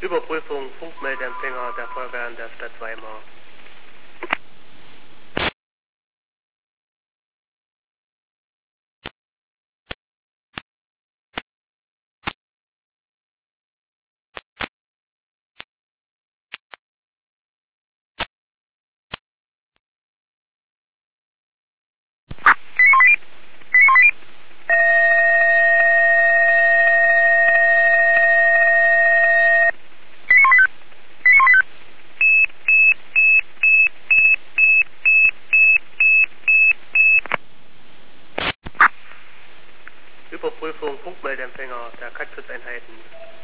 Überprüfung Funkmeldeempfänger der Feuerwehr in der Stadt Weimar. Überprüfung Funkmeldeempfänger der Katzschutzeinheiten.